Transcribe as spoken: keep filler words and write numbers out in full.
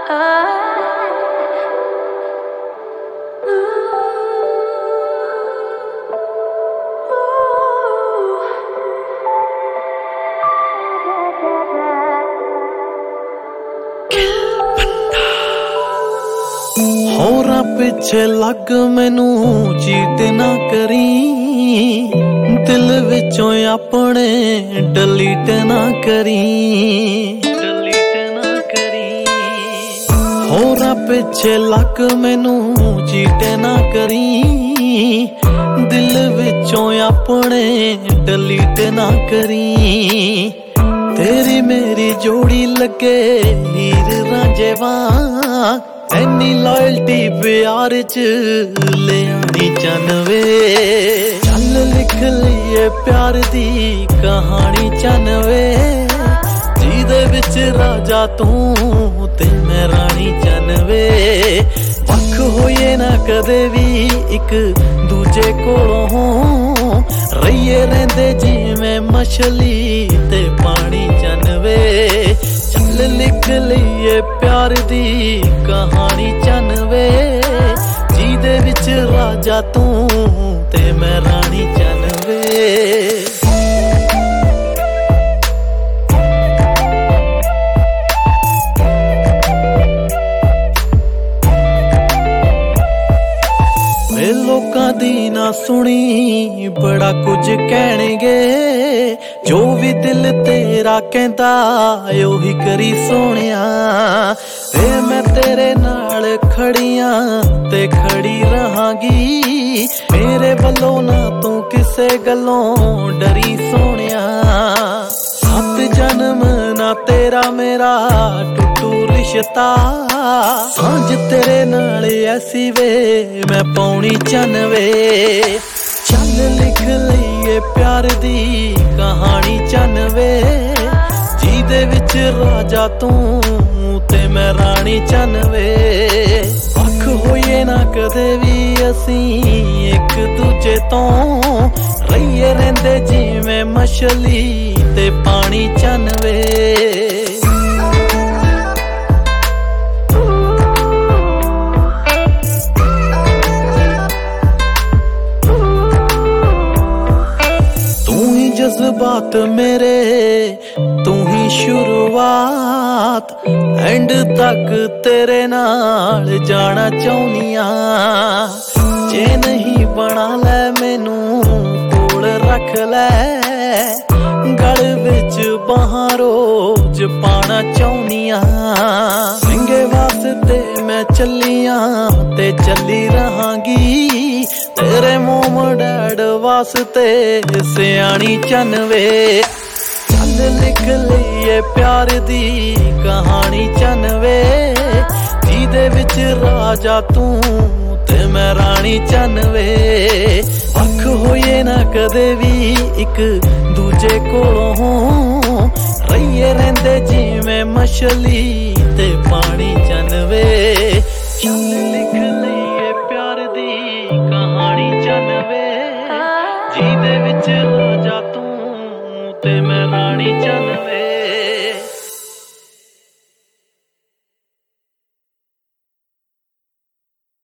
होरा पिछे लग मैनू चीट ना करी, दिल विचों अपने डिलीट ना करी, डिलीट ना करी। होरा पिछे लग मैनू चीट ना करी, दिल विचों अपने डिलीट ना करी। तेरी मेरी जोड़ी लगे हीर रांझे वांग, एनी लॉयल्टी प्यार च ले आनी चनवे। चल लिख लिए प्यार दी कहानी चनवे, जिदे विच राजा तू ते मैं रानी चनवे। वख होइए ना कदे भी एक दूजे कोलों, रहिए रहिंदे जिवें मछली ते पानी चनवे। चल लिख लईए प्यार दी कहानी चनवे, जिदे विच राजा तू ते मैं रानी चनवे। लोकां दी ना सुनी बड़ा कुछ कहणगे, जो भी दिल तेरा कहंदा ओही करी सोहणिया। वे मैं तेरे नाल खड़ियां ते खड़ी रहांगी, मेरे वल्लों ना तू किसे गल्लों डरी सोहणिया। सत जन्म ना तेरा मेरा टुटू रिश्ता, सांझ तेरे नाल ऐसी वे मैं पौनी चनवे। चल लिख लईए प्यार दी कहानी चनवे, जिदे विच राजा तू ते मैं रानी चनवे। वख होइए ना कदे भी असीं एक दूजे तो, रहिए रहिंदे जिवें मछली ते पानी चनवे। जज्बात मेरे तू ही शुरुआत, एंड तक तेरे नाल जाना चाहुनिया। जे नहीं बना लै मैनू कोल रख लै, गल विच बाहां रोज पाना चाहुनिया। सिंगे वास्ते मैं चलियां ते चली रहांगी, तेरे मोम डैड वास्ते सियाणी चनवे। चल लिख लईए प्यार दी कहानी चनवे, जिदे विच राजा तू ते मैं रानी चनवे। वख होइए ना कदे भी एक दूजे कोलों, रहिए रहिंदे जिवें मछली ते पानी चनवे। चल